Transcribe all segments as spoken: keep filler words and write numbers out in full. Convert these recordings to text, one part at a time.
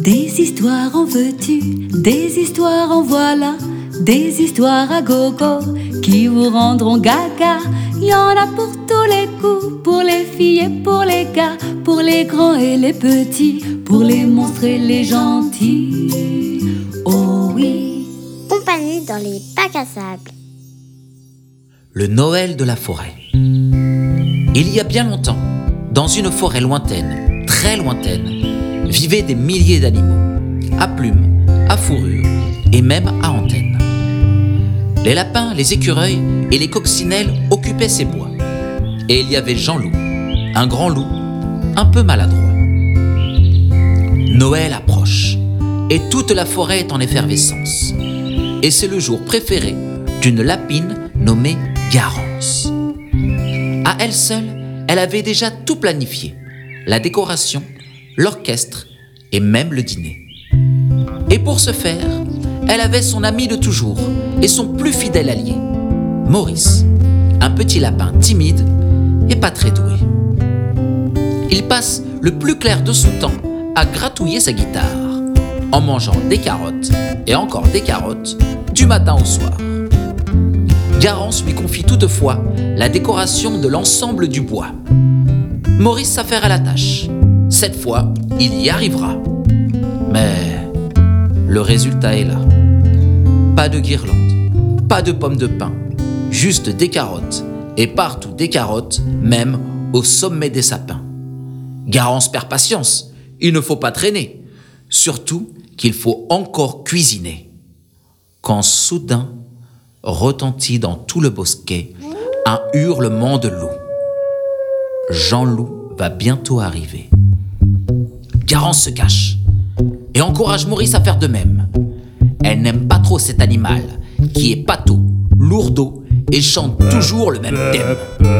Des histoires en veux-tu, des histoires en voilà, des histoires à gogo qui vous rendront gaga. Il y en a pour tous les coups, pour les filles et pour les gars, pour les grands et les petits, pour les monstres et les gentils. Oh oui. Compagnie dans les bacs à sable. Le Noël de la forêt. Il y a bien longtemps, dans une forêt lointaine, très lointaine, vivaient des milliers d'animaux, à plumes, à fourrure et même à antennes. Les lapins, les écureuils et les coccinelles occupaient ces bois. Et il y avait Jean-Loup, un grand loup, un peu maladroit. Noël approche, et toute la forêt est en effervescence. Et c'est le jour préféré d'une lapine nommée Garance. À elle seule, elle avait déjà tout planifié, la décoration, l'orchestre et même le dîner. Et pour ce faire, elle avait son ami de toujours et son plus fidèle allié, Maurice, un petit lapin timide et pas très doué. Il passe le plus clair de son temps à gratouiller sa guitare, en mangeant des carottes et encore des carottes du matin au soir. Garance lui confie toutefois la décoration de l'ensemble du bois. Maurice s'affaire à la tâche. Cette fois, il y arrivera. Mais le résultat est là. Pas de guirlande, pas de pommes de pin, juste des carottes, et partout des carottes, même au sommet des sapins. Garance perd patience, il ne faut pas traîner, surtout qu'il faut encore cuisiner. Quand soudain, retentit dans tout le bosquet un hurlement de loup. Jean-Loup va bientôt arriver. Garance se cache et encourage Maurice à faire de même. Elle n'aime pas trop cet animal qui est pâteau, lourdeau et chante toujours le même thème.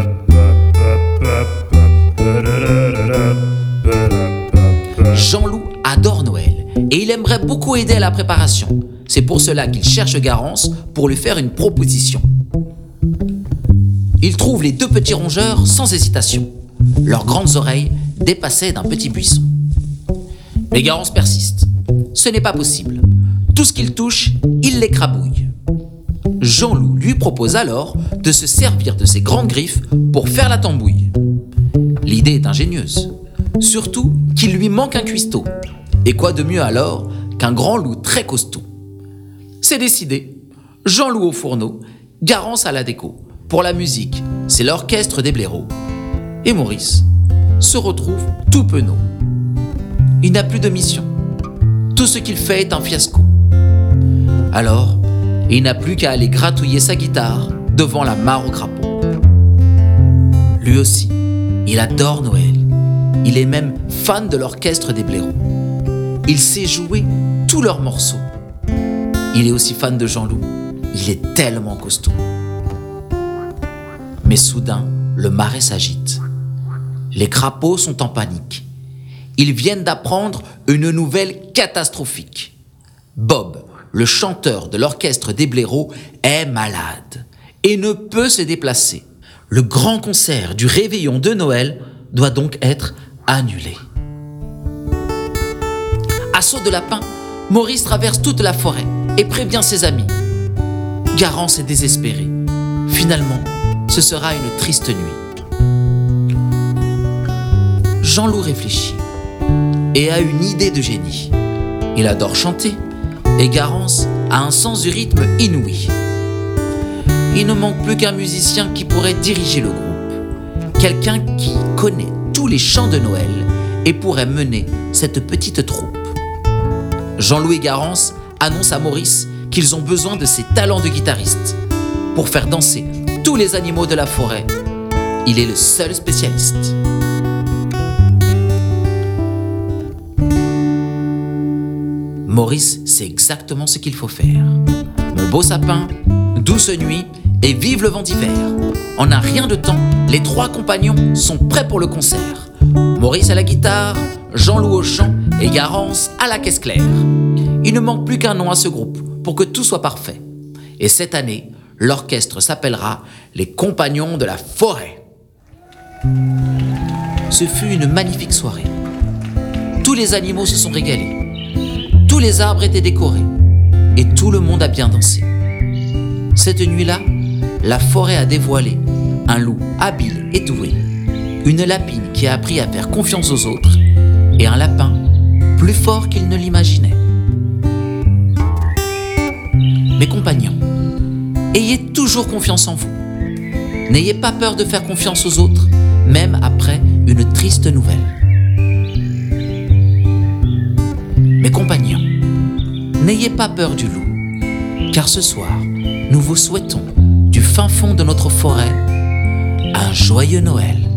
Jean-Loup adore Noël et il aimerait beaucoup aider à la préparation. C'est pour cela qu'il cherche Garance pour lui faire une proposition. Il trouve les deux petits rongeurs sans hésitation. Leurs grandes oreilles dépassaient d'un petit buisson. Mais Garance persiste. Ce n'est pas possible. Tout ce qu'il touche, il l'écrabouille. Jean-Loup lui propose alors de se servir de ses grandes griffes pour faire la tambouille. L'idée est ingénieuse. Surtout qu'il lui manque un cuistot. Et quoi de mieux alors qu'un grand loup très costaud? C'est décidé. Jean-Loup au fourneau, Garance à la déco. Pour la musique, c'est l'orchestre des blaireaux. Et Maurice se retrouve tout penaud. Il n'a plus de mission. Tout ce qu'il fait est un fiasco. Alors, il n'a plus qu'à aller gratouiller sa guitare devant la mare au crapaud. Lui aussi, il adore Noël. Il est même fan de l'orchestre des blaireaux. Il sait jouer tous leurs morceaux. Il est aussi fan de Jean-Loup. Il est tellement costaud. Mais soudain, le marais s'agite. Les crapauds sont en panique. Ils viennent d'apprendre une nouvelle catastrophique. Bob, le chanteur de l'orchestre des blaireaux, est malade et ne peut se déplacer. Le grand concert du réveillon de Noël doit donc être annulé. À saut de lapin, Maurice traverse toute la forêt et prévient ses amis. Garance est désespérée. Finalement, ce sera une triste nuit. Jean-Loup réfléchit et a une idée de génie. Il adore chanter et Garance a un sens du rythme inouï. Il ne manque plus qu'un musicien qui pourrait diriger le groupe. Quelqu'un qui connaît tous les chants de Noël et pourrait mener cette petite troupe. Jean-Loup et Garance annoncent à Maurice qu'ils ont besoin de ses talents de guitariste pour faire danser tous les animaux de la forêt. Il est le seul spécialiste. Maurice sait exactement ce qu'il faut faire. Mon beau sapin, douce nuit et vive le vent d'hiver. En un rien de temps, les trois compagnons sont prêts pour le concert. Maurice à la guitare, Jean-Loup au chant et Garance à la caisse claire. Il ne manque plus qu'un nom à ce groupe pour que tout soit parfait. Et cette année, l'orchestre s'appellera les Compagnons de la Forêt. Ce fut une magnifique soirée. Tous les animaux se sont régalés. les arbres étaient décorés et tout le monde a bien dansé. Cette nuit-là, la forêt a dévoilé un loup habile et doué, une lapine qui a appris à faire confiance aux autres et un lapin plus fort qu'il ne l'imaginait. Mes compagnons, ayez toujours confiance en vous. N'ayez pas peur de faire confiance aux autres, même après une triste nouvelle. Mes compagnons, n'ayez pas peur du loup, car ce soir, nous vous souhaitons, du fin fond de notre forêt, un joyeux Noël.